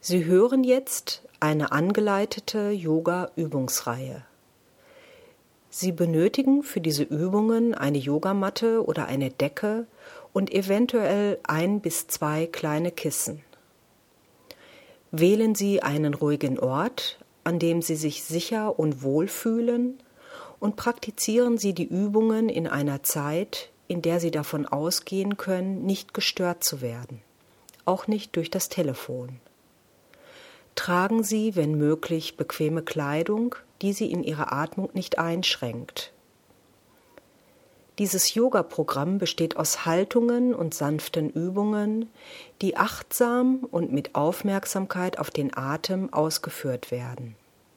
Sie hören jetzt eine angeleitete Yoga-Übungsreihe. Sie benötigen für diese Übungen eine Yogamatte oder eine Decke und eventuell 1 bis 2 kleine Kissen. Wählen Sie einen ruhigen Ort, an dem Sie sich sicher und wohl fühlen, und praktizieren Sie die Übungen in einer Zeit, in der Sie davon ausgehen können, nicht gestört zu werden, auch nicht durch das Telefon. Tragen Sie, wenn möglich, bequeme Kleidung, die Sie in Ihrer Atmung nicht einschränkt. Dieses Yoga-Programm besteht aus Haltungen und sanften Übungen, die achtsam und mit Aufmerksamkeit auf den Atem ausgeführt werden.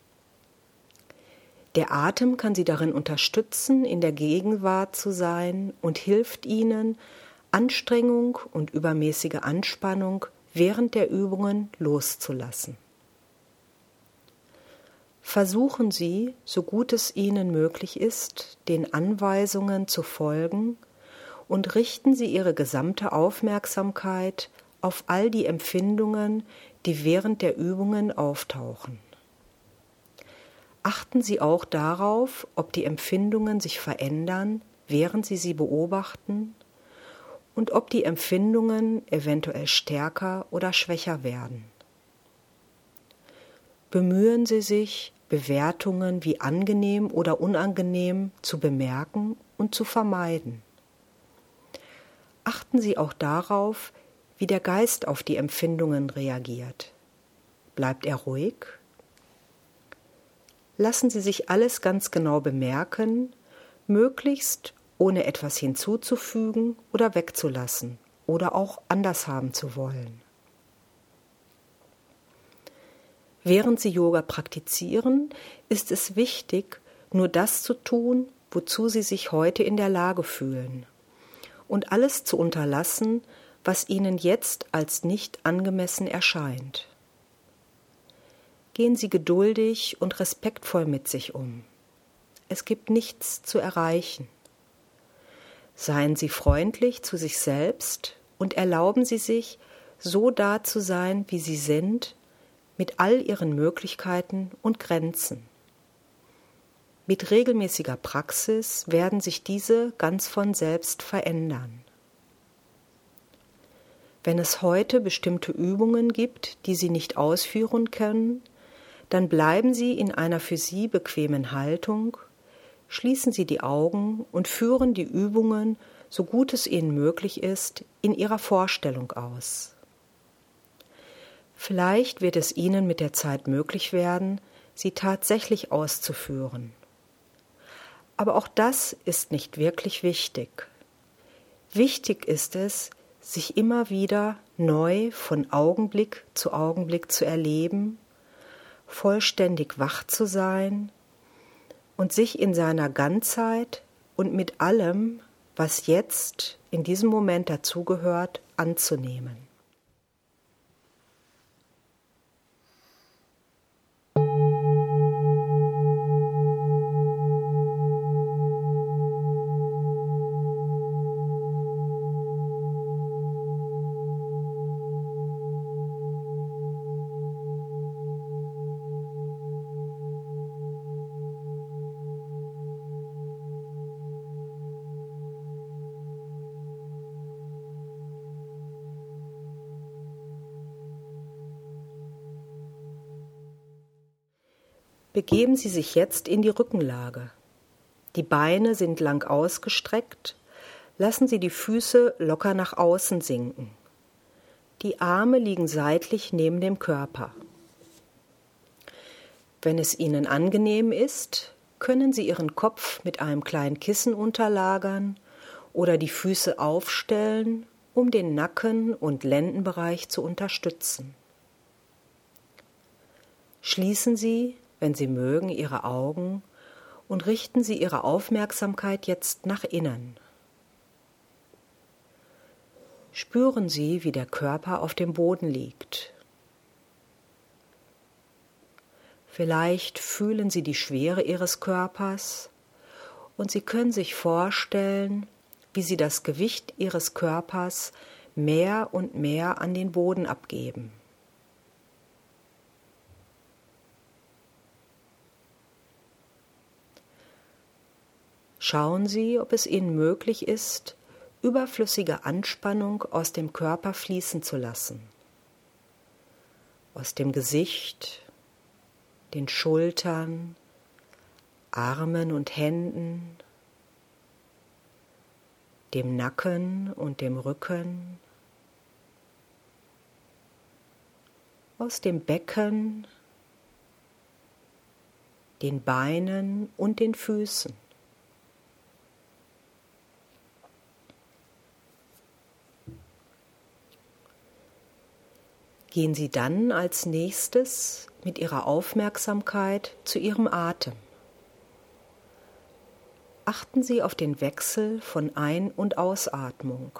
Der Atem kann Sie darin unterstützen, in der Gegenwart zu sein und hilft Ihnen, Anstrengung und übermäßige Anspannung während der Übungen loszulassen. Versuchen Sie, so gut es Ihnen möglich ist, den Anweisungen zu folgen und richten Sie Ihre gesamte Aufmerksamkeit auf all die Empfindungen, die während der Übungen auftauchen. Achten Sie auch darauf, ob die Empfindungen sich verändern, während Sie sie beobachten, und ob die Empfindungen eventuell stärker oder schwächer werden. Bemühen Sie sich, Bewertungen wie angenehm oder unangenehm zu bemerken und zu vermeiden. Achten Sie auch darauf, wie der Geist auf die Empfindungen reagiert. Bleibt er ruhig? Lassen Sie sich alles ganz genau bemerken, möglichst ohne etwas hinzuzufügen oder wegzulassen oder auch anders haben zu wollen. Während Sie Yoga praktizieren, ist es wichtig, nur das zu tun, wozu Sie sich heute in der Lage fühlen, und alles zu unterlassen, was Ihnen jetzt als nicht angemessen erscheint. Gehen Sie geduldig und respektvoll mit sich um. Es gibt nichts zu erreichen. Seien Sie freundlich zu sich selbst und erlauben Sie sich, so da zu sein, wie Sie sind, mit all Ihren Möglichkeiten und Grenzen. Mit regelmäßiger Praxis werden sich diese ganz von selbst verändern. Wenn es heute bestimmte Übungen gibt, die Sie nicht ausführen können, dann bleiben Sie in einer für Sie bequemen Haltung, schließen Sie die Augen und führen die Übungen, so gut es Ihnen möglich ist, in Ihrer Vorstellung aus. Vielleicht wird es Ihnen mit der Zeit möglich werden, sie tatsächlich auszuführen. Aber auch das ist nicht wirklich wichtig. Wichtig ist es, sich immer wieder neu von Augenblick zu Augenblick zu erleben, vollständig wach zu sein und sich in seiner Ganzheit und mit allem, was jetzt in diesem Moment dazugehört, anzunehmen. Begeben Sie sich jetzt in die Rückenlage. Die Beine sind lang ausgestreckt, lassen Sie die Füße locker nach außen sinken. Die Arme liegen seitlich neben dem Körper. Wenn es Ihnen angenehm ist, können Sie Ihren Kopf mit einem kleinen Kissen unterlagern oder die Füße aufstellen, um den Nacken- und Lendenbereich zu unterstützen. Schließen Sie, wenn Sie mögen, Ihre Augen und richten Sie Ihre Aufmerksamkeit jetzt nach innen. Spüren Sie, wie der Körper auf dem Boden liegt. Vielleicht fühlen Sie die Schwere Ihres Körpers und Sie können sich vorstellen, wie Sie das Gewicht Ihres Körpers mehr und mehr an den Boden abgeben. Schauen Sie, ob es Ihnen möglich ist, überflüssige Anspannung aus dem Körper fließen zu lassen. Aus dem Gesicht, den Schultern, Armen und Händen, dem Nacken und dem Rücken, aus dem Becken, den Beinen und den Füßen. Gehen Sie dann als nächstes mit Ihrer Aufmerksamkeit zu Ihrem Atem. Achten Sie auf den Wechsel von Ein- und Ausatmung.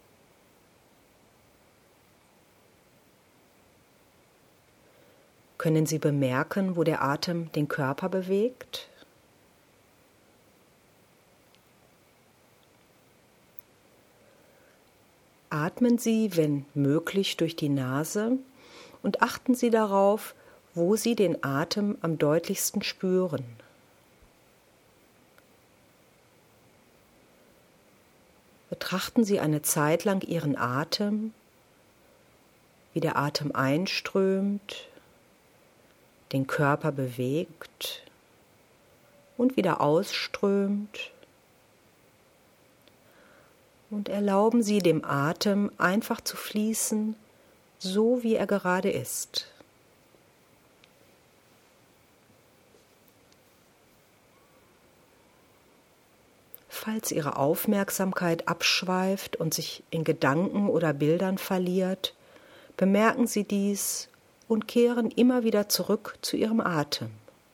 Können Sie bemerken, wo der Atem den Körper bewegt? Atmen Sie, wenn möglich, durch die Nase und achten Sie darauf, wo Sie den Atem am deutlichsten spüren. Betrachten Sie eine Zeit lang Ihren Atem, wie der Atem einströmt, den Körper bewegt und wieder ausströmt. Und erlauben Sie dem Atem einfach zu fließen, so wie er gerade ist. Falls Ihre Aufmerksamkeit abschweift und sich in Gedanken oder Bildern verliert, bemerken Sie dies und kehren immer wieder zurück zu Ihrem Atem.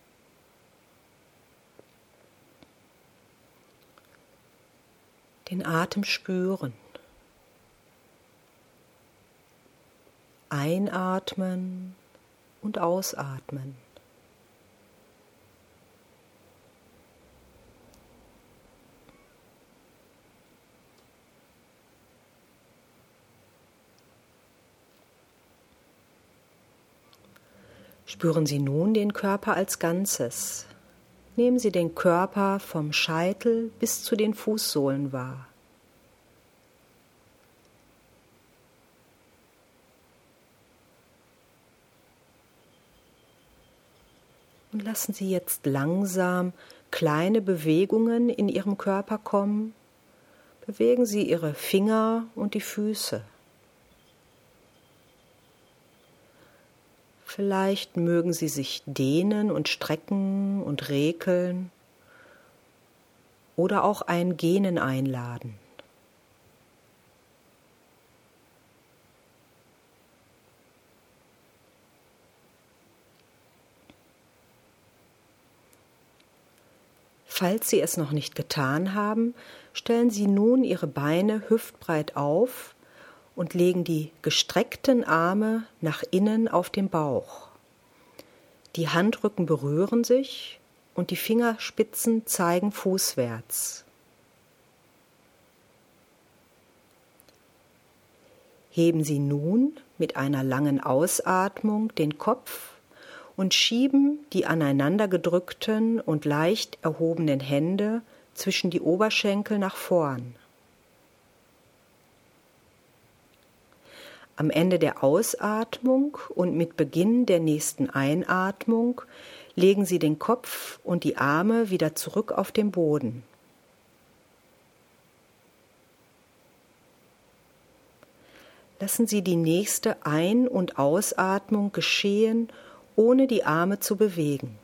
Den Atem spüren. Einatmen und ausatmen. Spüren Sie nun den Körper als Ganzes. Nehmen Sie den Körper vom Scheitel bis zu den Fußsohlen wahr. Und lassen Sie jetzt langsam kleine Bewegungen in Ihrem Körper kommen. Bewegen Sie Ihre Finger und die Füße. Vielleicht mögen Sie sich dehnen und strecken und rekeln oder auch ein Gähnen einladen. Falls Sie es noch nicht getan haben, stellen Sie nun Ihre Beine hüftbreit auf und legen die gestreckten Arme nach innen auf den Bauch. Die Handrücken berühren sich und die Fingerspitzen zeigen fußwärts. Heben Sie nun mit einer langen Ausatmung den Kopf und schieben die aneinander gedrückten und leicht erhobenen Hände zwischen die Oberschenkel nach vorn. Am Ende der Ausatmung und mit Beginn der nächsten Einatmung legen Sie den Kopf und die Arme wieder zurück auf den Boden. Lassen Sie die nächste Ein- und Ausatmung geschehen, ohne die Arme zu bewegen.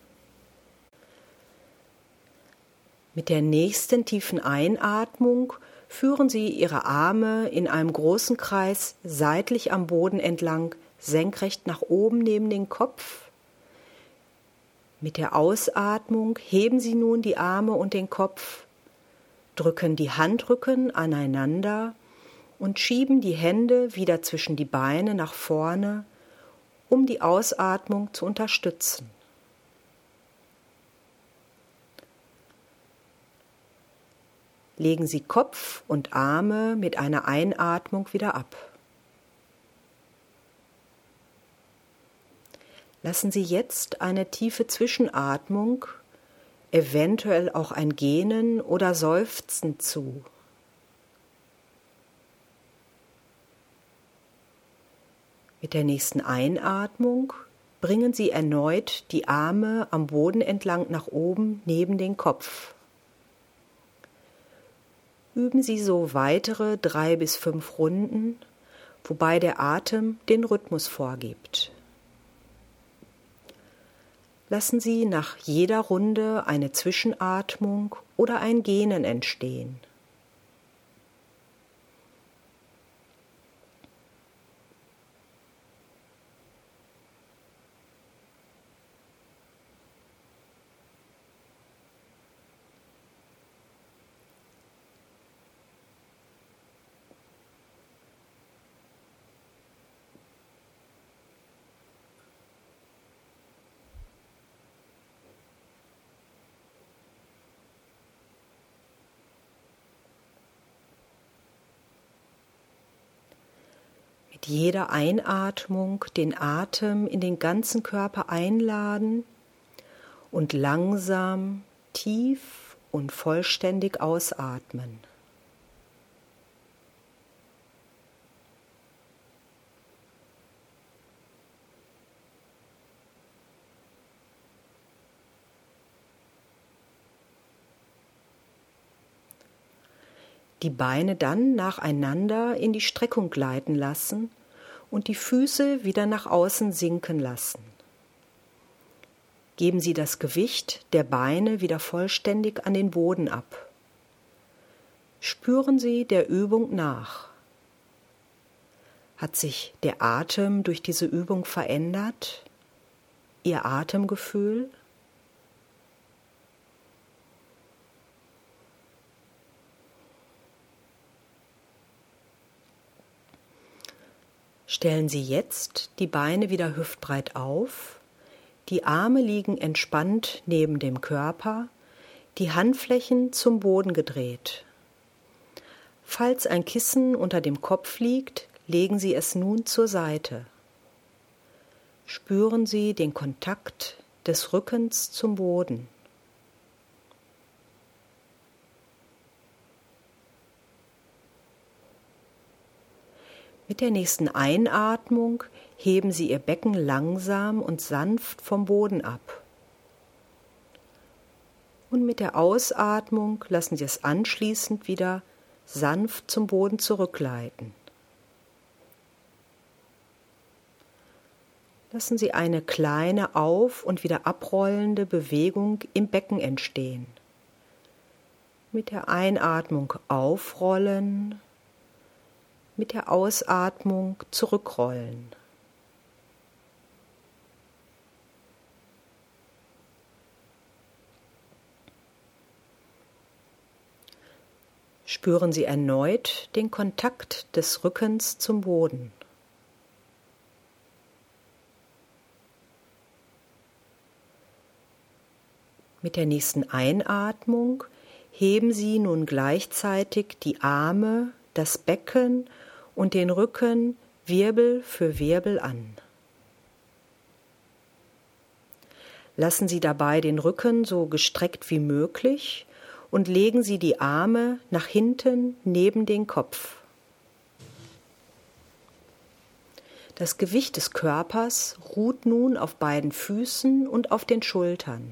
Mit der nächsten tiefen Einatmung führen Sie Ihre Arme in einem großen Kreis seitlich am Boden entlang, senkrecht nach oben neben den Kopf. Mit der Ausatmung heben Sie nun die Arme und den Kopf, drücken die Handrücken aneinander und schieben die Hände wieder zwischen die Beine nach vorne, um die Ausatmung zu unterstützen. Legen Sie Kopf und Arme mit einer Einatmung wieder ab. Lassen Sie jetzt eine tiefe Zwischenatmung eventuell auch ein Gähnen oder Seufzen zu. Mit der nächsten Einatmung bringen Sie erneut die Arme am Boden entlang nach oben neben den Kopf. Üben Sie so weitere 3 bis 5 Runden, wobei der Atem den Rhythmus vorgibt. Lassen Sie nach jeder Runde eine Zwischenatmung oder ein Gähnen entstehen. Mit jeder Einatmung den Atem in den ganzen Körper einladen und langsam, tief und vollständig ausatmen. Die Beine dann nacheinander in die Streckung gleiten lassen und die Füße wieder nach außen sinken lassen. Geben Sie das Gewicht der Beine wieder vollständig an den Boden ab. Spüren Sie der Übung nach. Hat sich der Atem durch diese Übung verändert? Ihr Atemgefühl? Stellen Sie jetzt die Beine wieder hüftbreit auf, die Arme liegen entspannt neben dem Körper, die Handflächen zum Boden gedreht. Falls ein Kissen unter dem Kopf liegt, legen Sie es nun zur Seite. Spüren Sie den Kontakt des Rückens zum Boden. Mit der nächsten Einatmung heben Sie Ihr Becken langsam und sanft vom Boden ab. Und mit der Ausatmung lassen Sie es anschließend wieder sanft zum Boden zurückgleiten. Lassen Sie eine kleine auf- und wieder abrollende Bewegung im Becken entstehen. Mit der Einatmung aufrollen, mit der Ausatmung zurückrollen. Spüren Sie erneut den Kontakt des Rückens zum Boden. Mit der nächsten Einatmung heben Sie nun gleichzeitig die Arme, das Becken und den Rücken Wirbel für Wirbel an. Lassen Sie dabei den Rücken so gestreckt wie möglich und legen Sie die Arme nach hinten neben den Kopf. Das Gewicht des Körpers ruht nun auf beiden Füßen und auf den Schultern.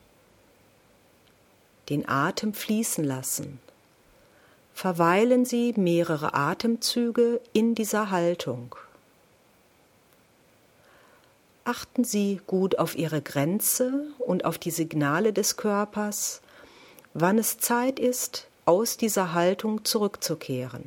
Den Atem fließen lassen. Verweilen Sie mehrere Atemzüge in dieser Haltung. Achten Sie gut auf Ihre Grenze und auf die Signale des Körpers, wann es Zeit ist, aus dieser Haltung zurückzukehren.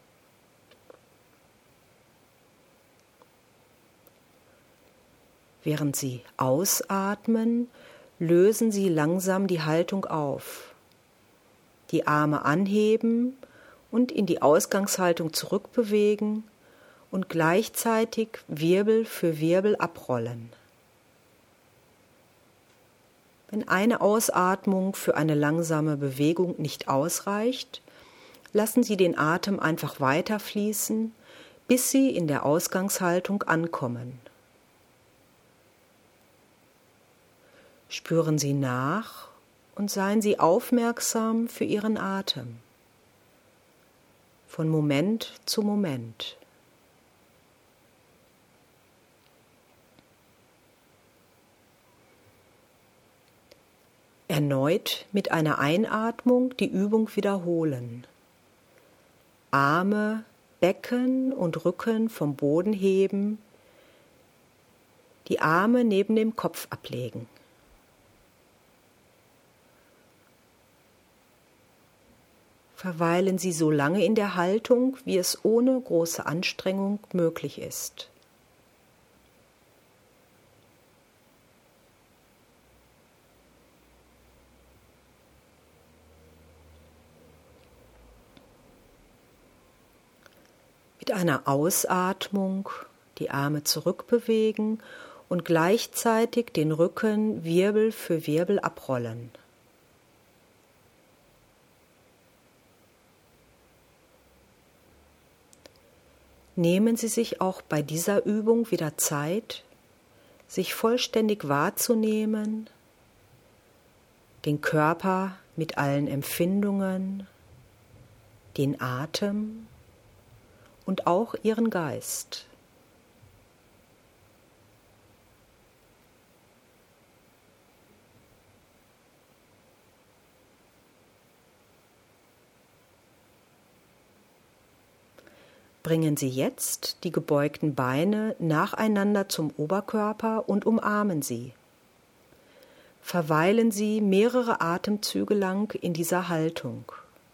Während Sie ausatmen, lösen Sie langsam die Haltung auf. Die Arme anheben und in die Ausgangshaltung zurückbewegen und gleichzeitig Wirbel für Wirbel abrollen. Wenn eine Ausatmung für eine langsame Bewegung nicht ausreicht, lassen Sie den Atem einfach weiter fließen, bis Sie in der Ausgangshaltung ankommen. Spüren Sie nach, und seien Sie aufmerksam für Ihren Atem, von Moment zu Moment. Erneut mit einer Einatmung die Übung wiederholen. Arme, Becken und Rücken vom Boden heben, die Arme neben dem Kopf ablegen. Verweilen Sie so lange in der Haltung, wie es ohne große Anstrengung möglich ist. Mit einer Ausatmung die Arme zurückbewegen und gleichzeitig den Rücken Wirbel für Wirbel abrollen. Nehmen Sie sich auch bei dieser Übung wieder Zeit, sich vollständig wahrzunehmen, den Körper mit allen Empfindungen, den Atem und auch Ihren Geist. Bringen Sie jetzt die gebeugten Beine nacheinander zum Oberkörper und umarmen sie. Verweilen Sie mehrere Atemzüge lang in dieser Haltung.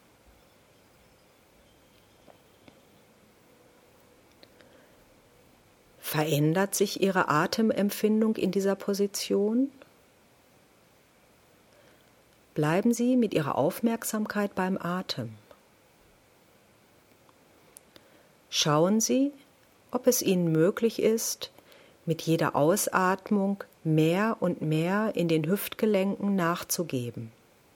Verändert sich Ihre Atemempfindung in dieser Position? Bleiben Sie mit Ihrer Aufmerksamkeit beim Atem. Schauen Sie, ob es Ihnen möglich ist, mit jeder Ausatmung mehr und mehr in den Hüftgelenken nachzugeben.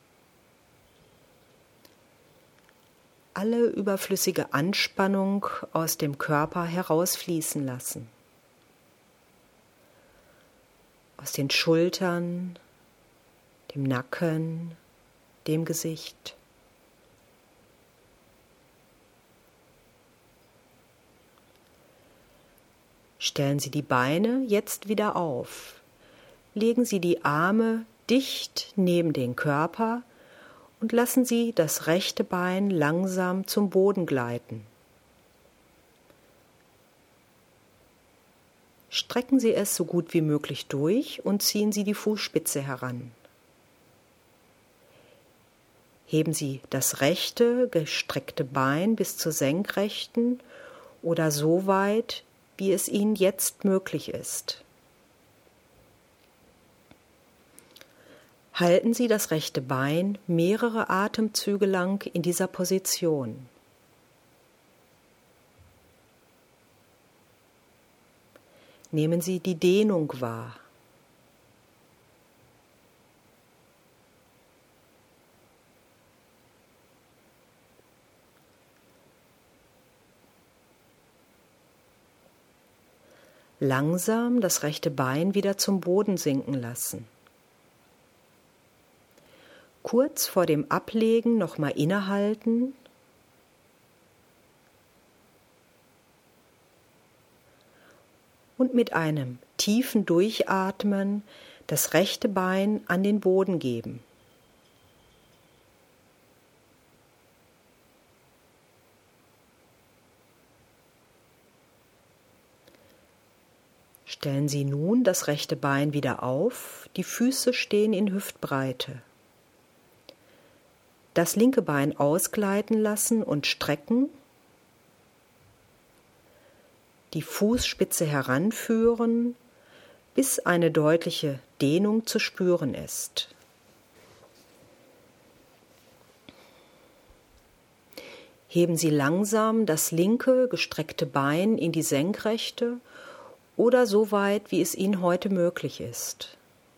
Alle überflüssige Anspannung aus dem Körper herausfließen lassen. Aus den Schultern, dem Nacken, dem Gesicht. Stellen Sie die Beine jetzt wieder auf. Legen Sie die Arme dicht neben den Körper und lassen Sie das rechte Bein langsam zum Boden gleiten. Strecken Sie es so gut wie möglich durch und ziehen Sie die Fußspitze heran. Heben Sie das rechte, gestreckte Bein bis zur Senkrechten oder so weit, wie es Ihnen jetzt möglich ist. Halten Sie das rechte Bein mehrere Atemzüge lang in dieser Position. Nehmen Sie die Dehnung wahr. Langsam das rechte Bein wieder zum Boden sinken lassen. Kurz vor dem Ablegen nochmal innehalten und mit einem tiefen Durchatmen das rechte Bein an den Boden geben. Stellen Sie nun das rechte Bein wieder auf, die Füße stehen in Hüftbreite. Das linke Bein ausgleiten lassen und strecken. Die Fußspitze heranführen, bis eine deutliche Dehnung zu spüren ist. Heben Sie langsam das linke gestreckte Bein in die Senkrechte oder so weit, wie es Ihnen heute möglich ist.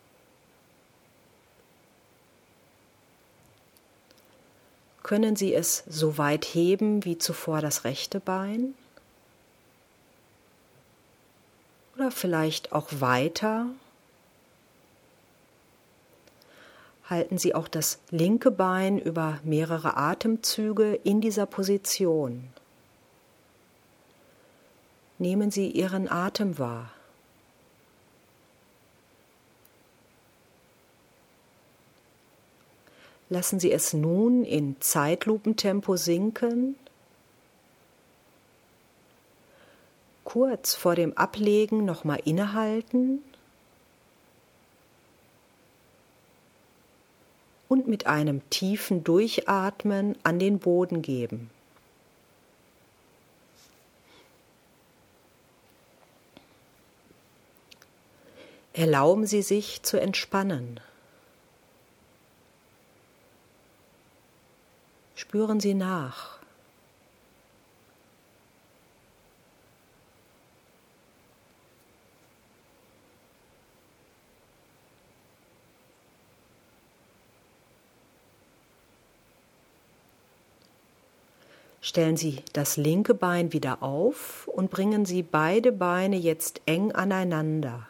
Können Sie es so weit heben wie zuvor das rechte Bein? Oder vielleicht auch weiter? Halten Sie auch das linke Bein über mehrere Atemzüge in dieser Position. Nehmen Sie Ihren Atem wahr. Lassen Sie es nun in Zeitlupentempo sinken. Kurz vor dem Ablegen nochmal innehalten und mit einem tiefen Durchatmen an den Boden geben. Erlauben Sie sich zu entspannen. Spüren Sie nach. Stellen Sie das linke Bein wieder auf und bringen Sie beide Beine jetzt eng aneinander.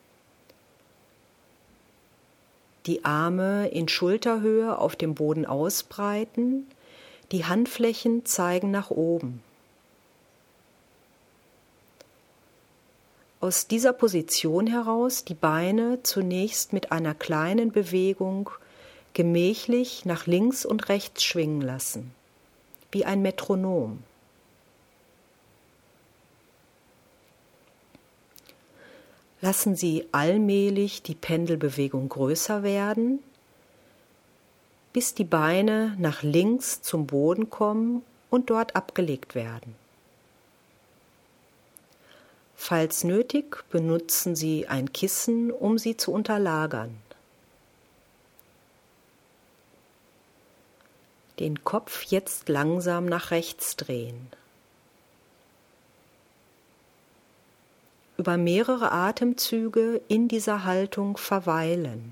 Die Arme in Schulterhöhe auf dem Boden ausbreiten, die Handflächen zeigen nach oben. Aus dieser Position heraus die Beine zunächst mit einer kleinen Bewegung gemächlich nach links und rechts schwingen lassen, wie ein Metronom. Lassen Sie allmählich die Pendelbewegung größer werden, bis die Beine nach links zum Boden kommen und dort abgelegt werden. Falls nötig, benutzen Sie ein Kissen, um sie zu unterlagern. Den Kopf jetzt langsam nach rechts drehen. Über mehrere Atemzüge in dieser Haltung verweilen.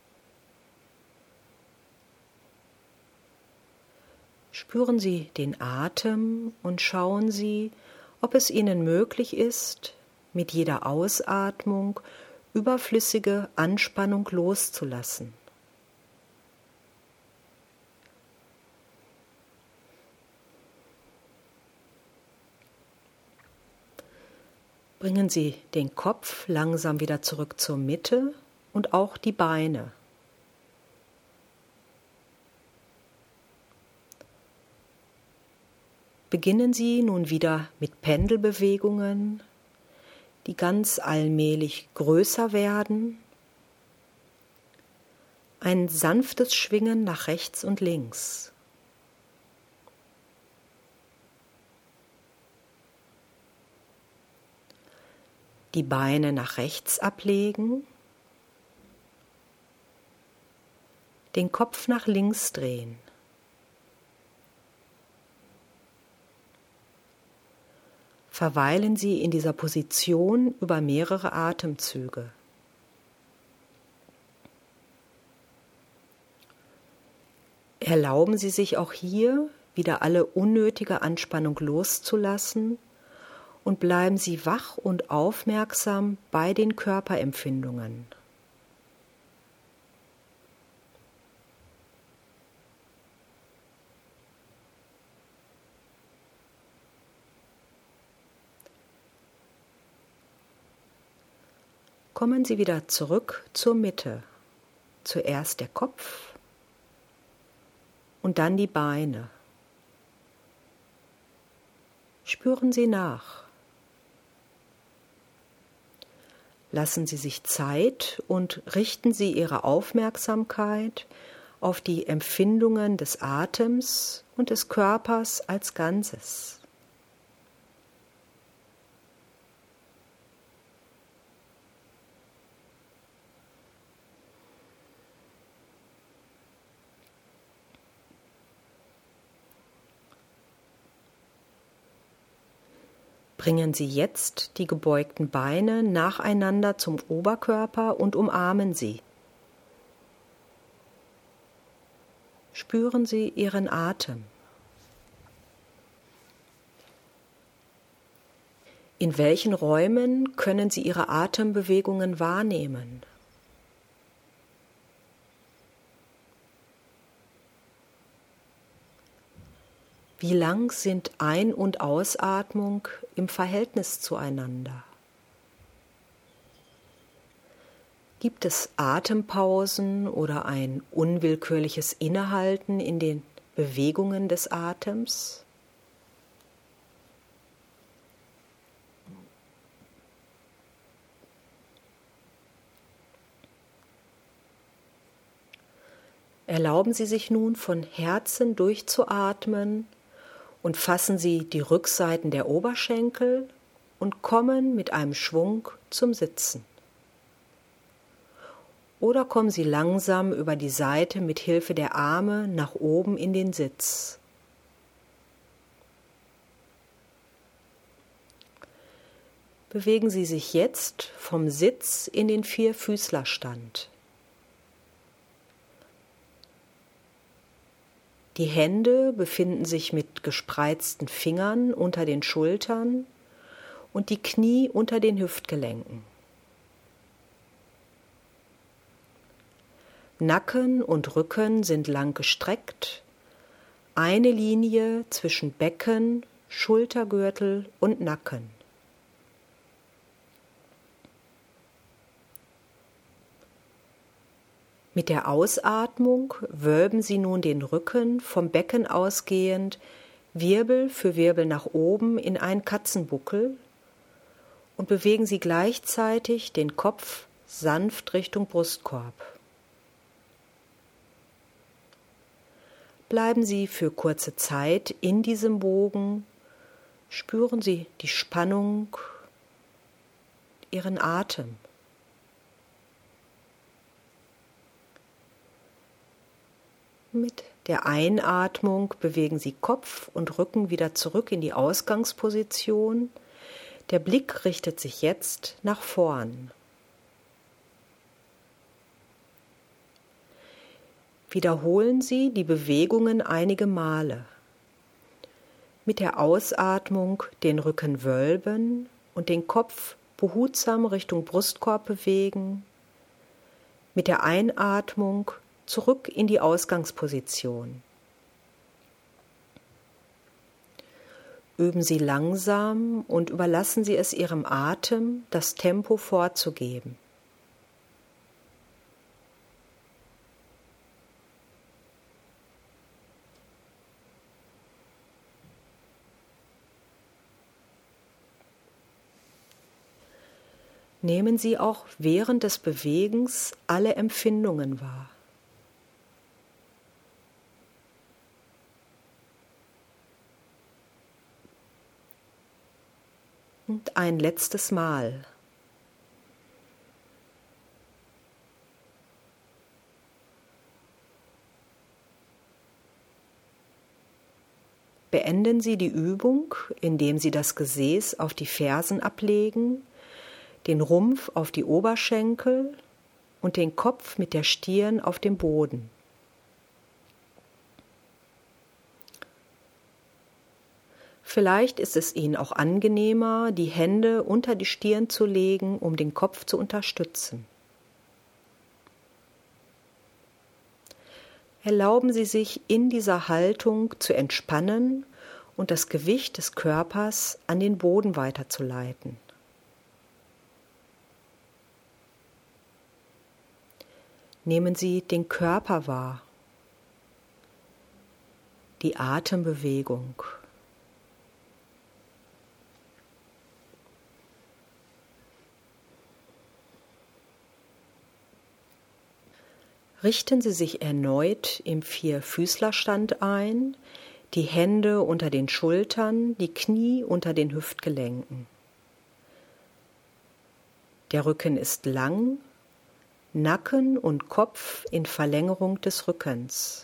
Spüren Sie den Atem und schauen Sie, ob es Ihnen möglich ist, mit jeder Ausatmung überflüssige Anspannung loszulassen. Bringen Sie den Kopf langsam wieder zurück zur Mitte und auch die Beine. Beginnen Sie nun wieder mit Pendelbewegungen, die ganz allmählich größer werden. Ein sanftes Schwingen nach rechts und links. Die Beine nach rechts ablegen, den Kopf nach links drehen. Verweilen Sie in dieser Position über mehrere Atemzüge. Erlauben Sie sich auch hier wieder alle unnötige Anspannung loszulassen und bleiben Sie wach und aufmerksam bei den Körperempfindungen. Kommen Sie wieder zurück zur Mitte. Zuerst der Kopf und dann die Beine. Spüren Sie nach. Lassen Sie sich Zeit und richten Sie Ihre Aufmerksamkeit auf die Empfindungen des Atems und des Körpers als Ganzes. Bringen Sie jetzt die gebeugten Beine nacheinander zum Oberkörper und umarmen sie. Spüren Sie Ihren Atem. In welchen Räumen können Sie Ihre Atembewegungen wahrnehmen? Wie lang sind Ein- und Ausatmung im Verhältnis zueinander? Gibt es Atempausen oder ein unwillkürliches Innehalten in den Bewegungen des Atems? Erlauben Sie sich nun von Herzen durchzuatmen und fassen Sie die Rückseiten der Oberschenkel und kommen mit einem Schwung zum Sitzen. Oder kommen Sie langsam über die Seite mit Hilfe der Arme nach oben in den Sitz. Bewegen Sie sich jetzt vom Sitz in den Vierfüßlerstand. Die Hände befinden sich mit gespreizten Fingern unter den Schultern und die Knie unter den Hüftgelenken. Nacken und Rücken sind lang gestreckt, eine Linie zwischen Becken, Schultergürtel und Nacken. Mit der Ausatmung wölben Sie nun den Rücken vom Becken ausgehend Wirbel für Wirbel nach oben in einen Katzenbuckel und bewegen Sie gleichzeitig den Kopf sanft Richtung Brustkorb. Bleiben Sie für kurze Zeit in diesem Bogen, spüren Sie die Spannung, Ihren Atem. Mit der Einatmung bewegen Sie Kopf und Rücken wieder zurück in die Ausgangsposition. Der Blick richtet sich jetzt nach vorn. Wiederholen Sie die Bewegungen einige Male. Mit der Ausatmung den Rücken wölben und den Kopf behutsam Richtung Brustkorb bewegen. Mit der Einatmung zurück in die Ausgangsposition. Üben Sie langsam und überlassen Sie es Ihrem Atem, das Tempo vorzugeben. Nehmen Sie auch während des Bewegens alle Empfindungen wahr. Und ein letztes Mal. Beenden Sie die Übung, indem Sie das Gesäß auf die Fersen ablegen, den Rumpf auf die Oberschenkel und den Kopf mit der Stirn auf dem Boden. Vielleicht ist es Ihnen auch angenehmer, die Hände unter die Stirn zu legen, um den Kopf zu unterstützen. Erlauben Sie sich in dieser Haltung zu entspannen und das Gewicht des Körpers an den Boden weiterzuleiten. Nehmen Sie den Körper wahr, die Atembewegung. Richten Sie sich erneut im Vierfüßlerstand ein, die Hände unter den Schultern, die Knie unter den Hüftgelenken. Der Rücken ist lang, Nacken und Kopf in Verlängerung des Rückens.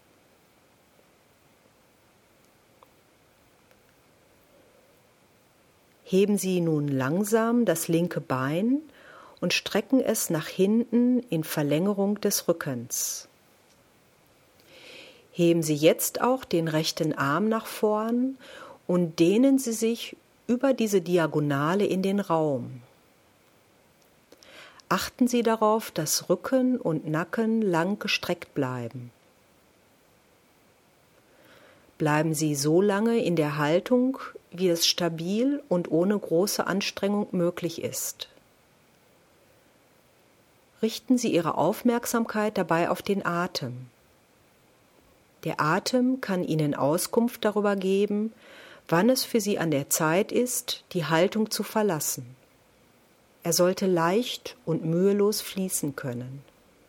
Heben Sie nun langsam das linke Bein und strecken es nach hinten in Verlängerung des Rückens. Heben Sie jetzt auch den rechten Arm nach vorn und dehnen Sie sich über diese Diagonale in den Raum. Achten Sie darauf, dass Rücken und Nacken lang gestreckt bleiben. Bleiben Sie so lange in der Haltung, wie es stabil und ohne große Anstrengung möglich ist. Richten Sie Ihre Aufmerksamkeit dabei auf den Atem. Der Atem kann Ihnen Auskunft darüber geben, wann es für Sie an der Zeit ist, die Haltung zu verlassen. Er sollte leicht und mühelos fließen können.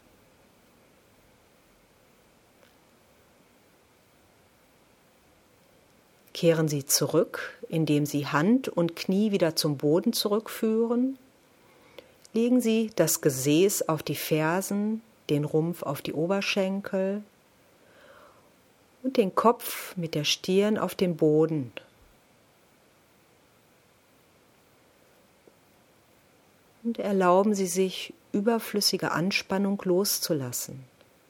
Kehren Sie zurück, indem Sie Hand und Knie wieder zum Boden zurückführen. Legen Sie das Gesäß auf die Fersen, den Rumpf auf die Oberschenkel und den Kopf mit der Stirn auf den Boden. Und erlauben Sie sich, überflüssige Anspannung loszulassen.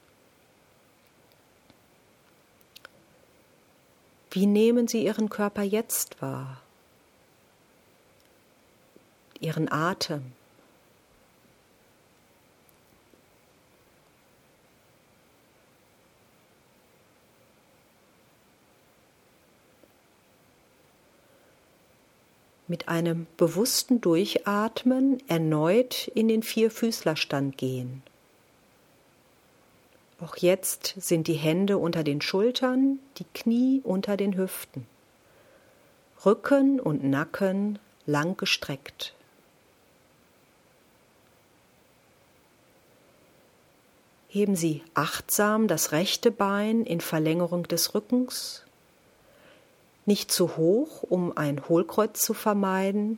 Wie nehmen Sie Ihren Körper jetzt wahr? Ihren Atem? Mit einem bewussten Durchatmen erneut in den Vierfüßlerstand gehen. Auch jetzt sind die Hände unter den Schultern, die Knie unter den Hüften. Rücken und Nacken lang gestreckt. Heben Sie achtsam das rechte Bein in Verlängerung des Rückens. Nicht zu hoch, um ein Hohlkreuz zu vermeiden.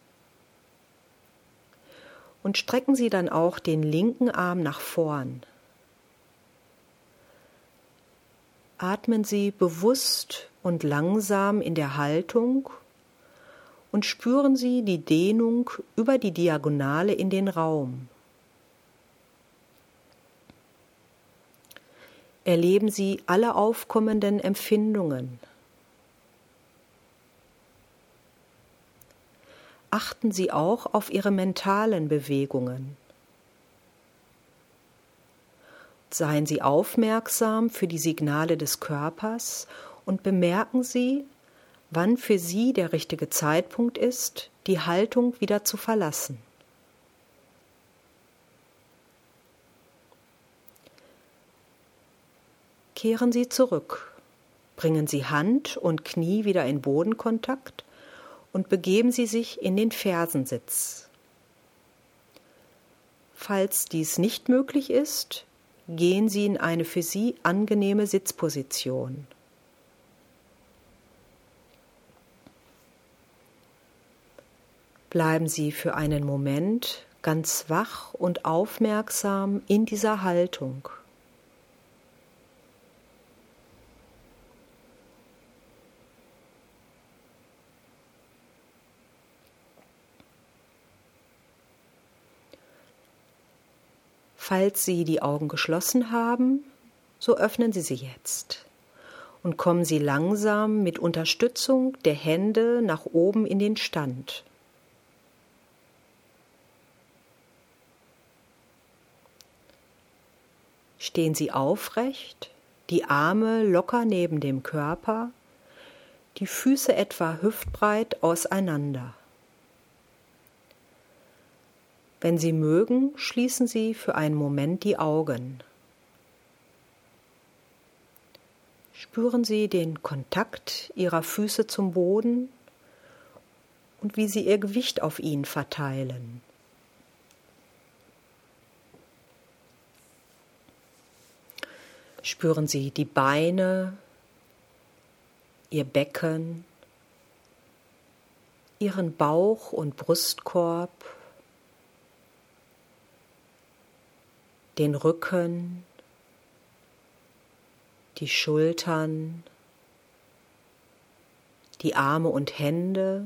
Und strecken Sie dann auch den linken Arm nach vorn. Atmen Sie bewusst und langsam in der Haltung und spüren Sie die Dehnung über die Diagonale in den Raum. Erleben Sie alle aufkommenden Empfindungen. Achten Sie auch auf Ihre mentalen Bewegungen. Seien Sie aufmerksam für die Signale des Körpers und bemerken Sie, wann für Sie der richtige Zeitpunkt ist, die Haltung wieder zu verlassen. Kehren Sie zurück, bringen Sie Hand und Knie wieder in Bodenkontakt und begeben Sie sich in den Fersensitz. Falls dies nicht möglich ist, gehen Sie in eine für Sie angenehme Sitzposition. Bleiben Sie für einen Moment ganz wach und aufmerksam in dieser Haltung. Falls Sie die Augen geschlossen haben, so öffnen Sie sie jetzt und kommen Sie langsam mit Unterstützung der Hände nach oben in den Stand. Stehen Sie aufrecht, die Arme locker neben dem Körper, die Füße etwa hüftbreit auseinander. Wenn Sie mögen, schließen Sie für einen Moment die Augen. Spüren Sie den Kontakt Ihrer Füße zum Boden und wie Sie Ihr Gewicht auf ihn verteilen. Spüren Sie die Beine, Ihr Becken, Ihren Bauch- und Brustkorb, den Rücken, die Schultern, die Arme und Hände,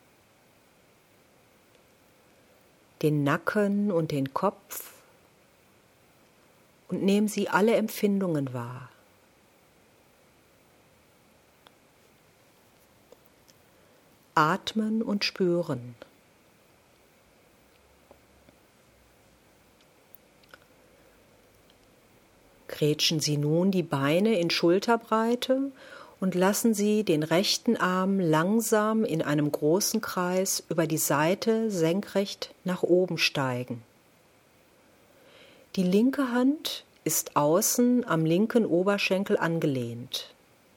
den Nacken und den Kopf und nehmen Sie alle Empfindungen wahr. Atmen und spüren. Grätschen Sie nun die Beine in Schulterbreite Und lassen Sie den rechten Arm langsam in einem großen Kreis über die Seite senkrecht nach oben steigen. Die linke Hand ist außen am linken Oberschenkel angelehnt.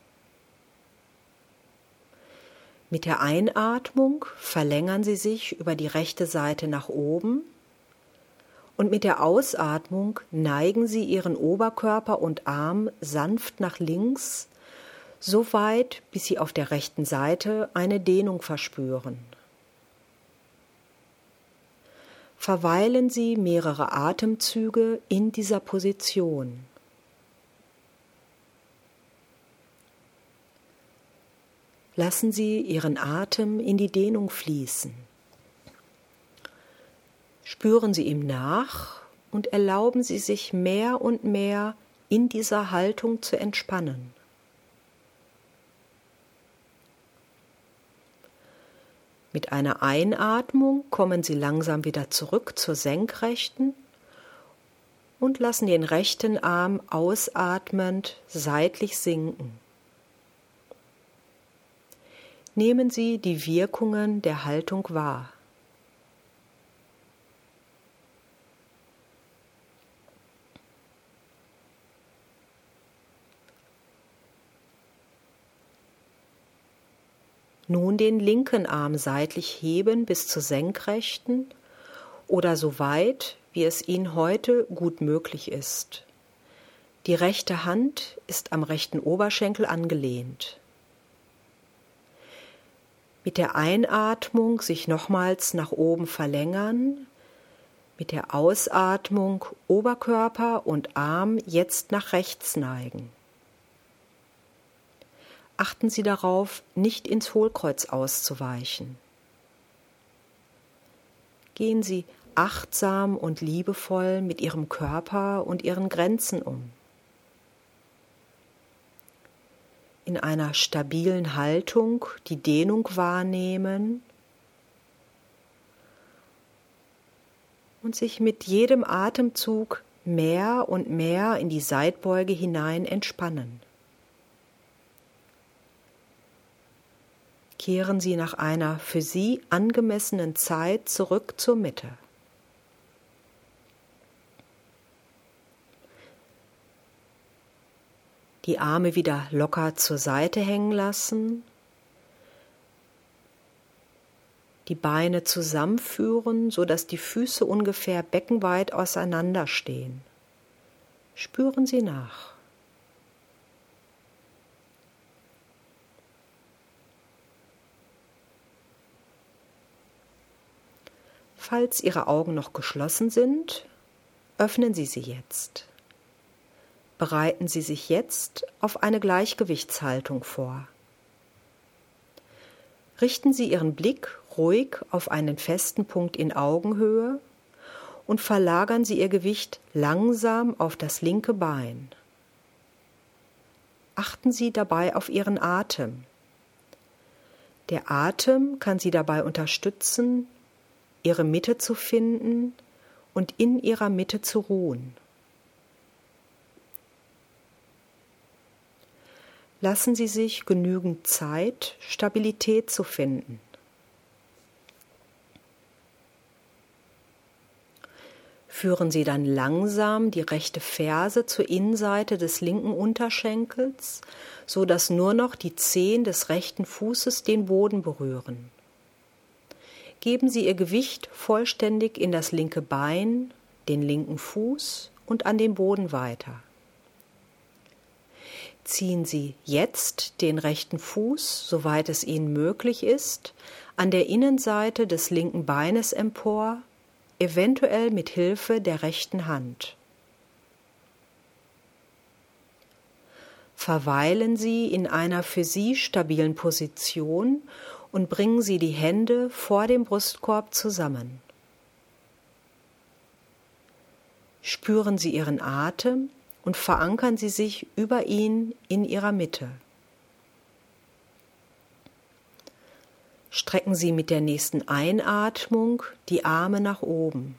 Mit der Einatmung verlängern Sie sich über die rechte Seite nach oben und mit der Ausatmung neigen Sie Ihren Oberkörper und Arm sanft nach links, so weit, bis Sie auf der rechten Seite eine Dehnung verspüren. Verweilen Sie mehrere Atemzüge in dieser Position. Lassen Sie Ihren Atem in die Dehnung fließen. Spüren Sie ihm nach und erlauben Sie sich mehr und mehr in dieser Haltung zu entspannen. Mit einer Einatmung kommen Sie langsam wieder zurück zur Senkrechten und lassen den rechten Arm ausatmend seitlich sinken. Nehmen Sie die Wirkungen der Haltung wahr. Nun den linken Arm seitlich heben bis zur Senkrechten oder so weit, wie es Ihnen heute gut möglich ist. Die rechte Hand ist am rechten Oberschenkel angelehnt. Mit der Einatmung sich nochmals nach oben verlängern, mit der Ausatmung Oberkörper und Arm jetzt nach rechts neigen. Achten Sie darauf, nicht ins Hohlkreuz auszuweichen. Gehen Sie achtsam und liebevoll mit Ihrem Körper und Ihren Grenzen um. In einer stabilen Haltung die Dehnung wahrnehmen und sich mit jedem Atemzug mehr und mehr in die Seitbeuge hinein entspannen. Kehren Sie nach einer für Sie angemessenen Zeit zurück zur Mitte. Die Arme wieder locker zur Seite hängen lassen, die Beine zusammenführen, sodass die Füße ungefähr beckenweit auseinander stehen. Spüren Sie nach. Falls Ihre Augen noch geschlossen sind, öffnen Sie sie jetzt. Bereiten Sie sich jetzt auf eine Gleichgewichtshaltung vor. Richten Sie Ihren Blick ruhig auf einen festen Punkt in Augenhöhe und verlagern Sie Ihr Gewicht langsam auf das linke Bein. Achten Sie dabei auf Ihren Atem. Der Atem kann Sie dabei unterstützen, Ihre Mitte zu finden und in Ihrer Mitte zu ruhen. Lassen Sie sich genügend Zeit, Stabilität zu finden. Führen Sie dann langsam die rechte Ferse zur Innenseite des linken Unterschenkels, so dass nur noch die Zehen des rechten Fußes den Boden berühren. Geben Sie Ihr Gewicht vollständig in das linke Bein, den linken Fuß und an den Boden weiter. Ziehen Sie jetzt den rechten Fuß, soweit es Ihnen möglich ist, an der Innenseite des linken Beines empor, eventuell mit Hilfe der rechten Hand. Verweilen Sie in einer für Sie stabilen Position und bringen Sie die Hände vor dem Brustkorb zusammen. Spüren Sie Ihren Atem und verankern Sie sich über ihn in Ihrer Mitte. Strecken Sie mit der nächsten Einatmung die Arme nach oben.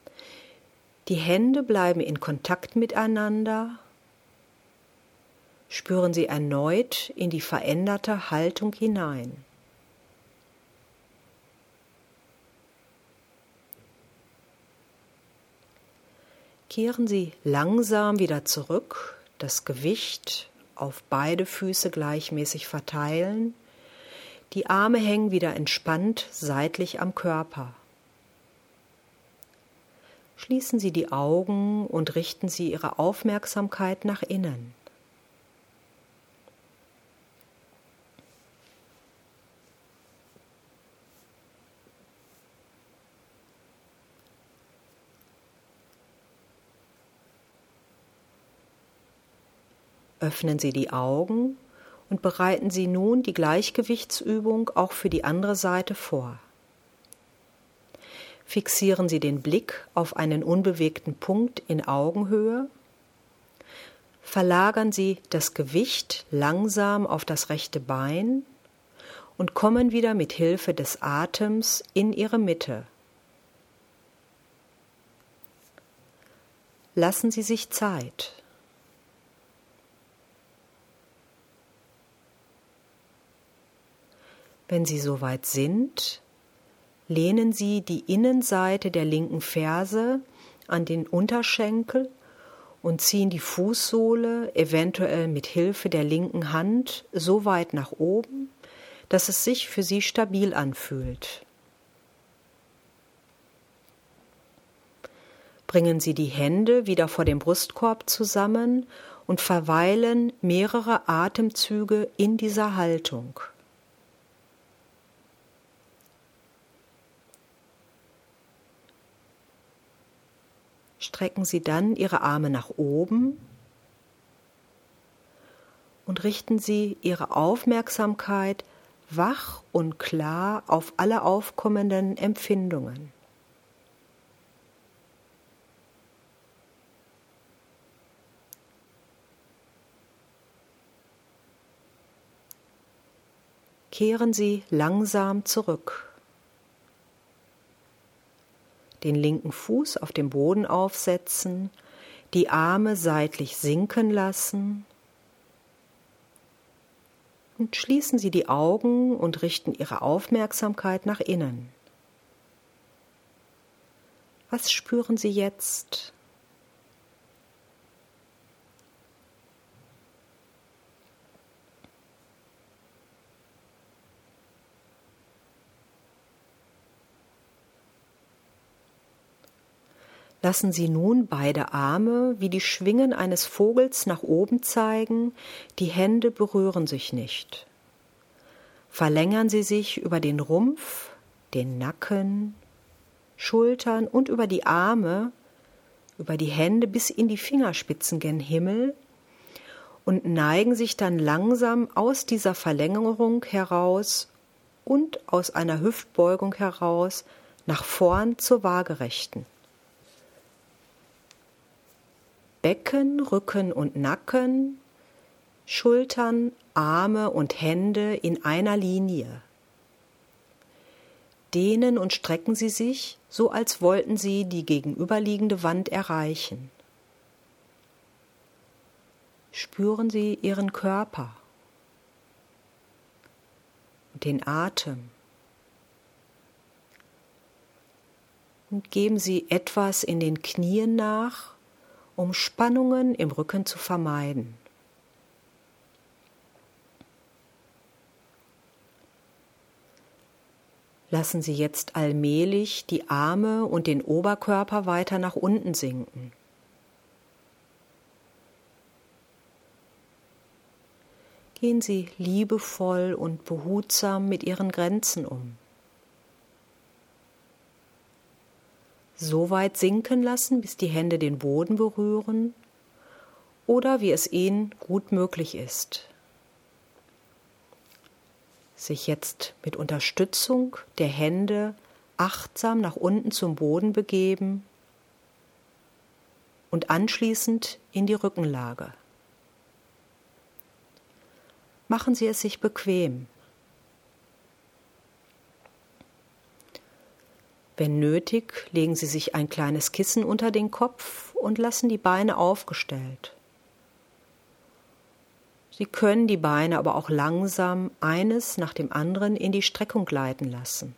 Die Hände bleiben in Kontakt miteinander. spüren Sie erneut in die veränderte Haltung hinein. Kehren Sie langsam wieder zurück, das Gewicht auf beide Füße gleichmäßig verteilen. Die Arme hängen wieder entspannt seitlich am Körper. Schließen Sie die Augen und richten Sie Ihre Aufmerksamkeit nach innen. Öffnen Sie die Augen und bereiten Sie nun die Gleichgewichtsübung auch für die andere Seite vor. Fixieren Sie den Blick auf einen unbewegten Punkt in Augenhöhe. Verlagern Sie das Gewicht langsam auf das rechte Bein und kommen wieder mit Hilfe des Atems in Ihre Mitte. Lassen Sie sich Zeit. Wenn Sie soweit sind, lehnen Sie die Innenseite der linken Ferse an den Unterschenkel und ziehen die Fußsohle eventuell mit Hilfe der linken Hand so weit nach oben, dass es sich für Sie stabil anfühlt. Bringen Sie die Hände wieder vor dem Brustkorb zusammen und verweilen mehrere Atemzüge in dieser Haltung. Strecken Sie dann Ihre Arme nach oben und richten Sie Ihre Aufmerksamkeit wach und klar auf alle aufkommenden Empfindungen. Kehren Sie langsam zurück. Den linken Fuß auf dem Boden aufsetzen, die Arme seitlich sinken lassen und schließen Sie die Augen und richten Ihre Aufmerksamkeit nach innen. Was spüren Sie jetzt? Lassen Sie nun beide Arme wie die Schwingen eines Vogels nach oben zeigen, die Hände berühren sich nicht. Verlängern Sie sich über den Rumpf, den Nacken, Schultern und über die Arme, über die Hände bis in die Fingerspitzen gen Himmel und neigen sich dann langsam aus dieser Verlängerung heraus und aus einer Hüftbeugung heraus nach vorn zur Waagerechten. Becken, Rücken und Nacken, Schultern, Arme und Hände in einer Linie. Dehnen und strecken Sie sich, so als wollten Sie die gegenüberliegende Wand erreichen. Spüren Sie Ihren Körper und den Atem. Und geben Sie etwas in den Knien nach, um Spannungen im Rücken zu vermeiden. Lassen Sie jetzt allmählich die Arme und den Oberkörper weiter nach unten sinken. Gehen Sie liebevoll und behutsam mit Ihren Grenzen um. So weit sinken lassen, bis die Hände den Boden berühren oder wie es Ihnen gut möglich ist. Sich jetzt mit Unterstützung der Hände achtsam nach unten zum Boden begeben und anschließend in die Rückenlage. Machen Sie es sich bequem. Wenn nötig, legen Sie sich ein kleines Kissen unter den Kopf und lassen die Beine aufgestellt. Sie können die Beine aber auch langsam eines nach dem anderen in die Streckung gleiten lassen.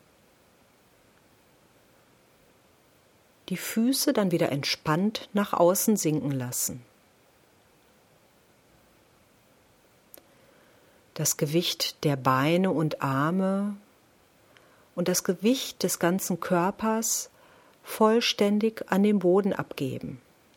Die Füße dann wieder entspannt nach außen sinken lassen. Das Gewicht der Beine und Arme und das Gewicht des ganzen Körpers vollständig an den Boden abgeben.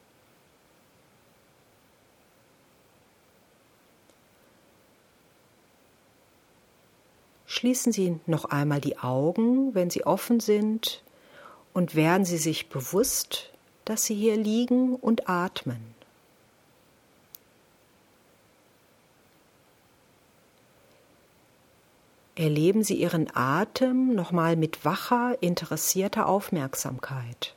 Schließen Sie noch einmal die Augen, wenn sie offen sind, und werden Sie sich bewusst, dass Sie hier liegen und atmen. Erleben Sie Ihren Atem nochmal mit wacher, interessierter Aufmerksamkeit.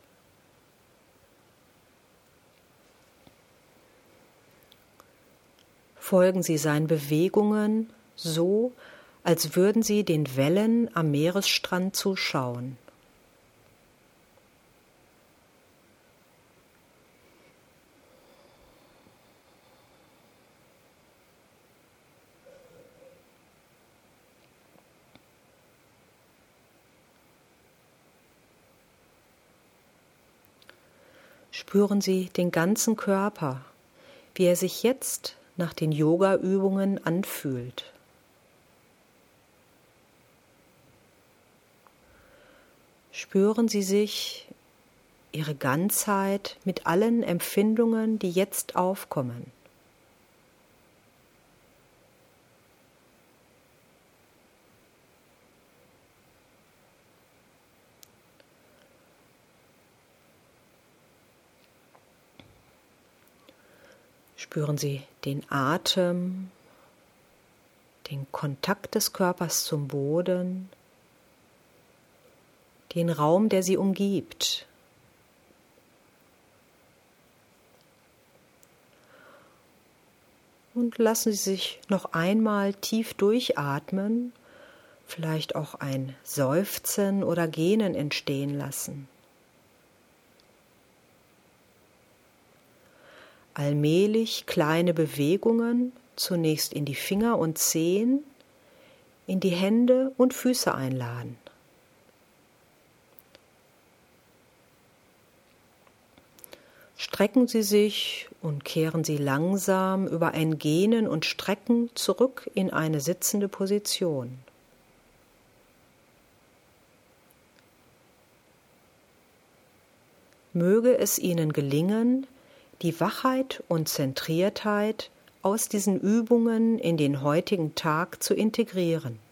Folgen Sie seinen Bewegungen so, als würden Sie den Wellen am Meeresstrand zuschauen. Spüren Sie den ganzen Körper, wie er sich jetzt nach den Yoga-Übungen anfühlt. Spüren Sie sich, Ihre Ganzheit mit allen Empfindungen, die jetzt aufkommen. Spüren Sie den Atem, den Kontakt des Körpers zum Boden, den Raum, der Sie umgibt. Und lassen Sie sich noch einmal tief durchatmen, vielleicht auch ein Seufzen oder Gähnen entstehen lassen. Allmählich kleine Bewegungen, zunächst in die Finger und Zehen, in die Hände und Füße einladen. Strecken Sie sich und kehren Sie langsam über ein Gähnen und Strecken zurück in eine sitzende Position. Möge es Ihnen gelingen, die Wachheit und Zentriertheit aus diesen Übungen in den heutigen Tag zu integrieren.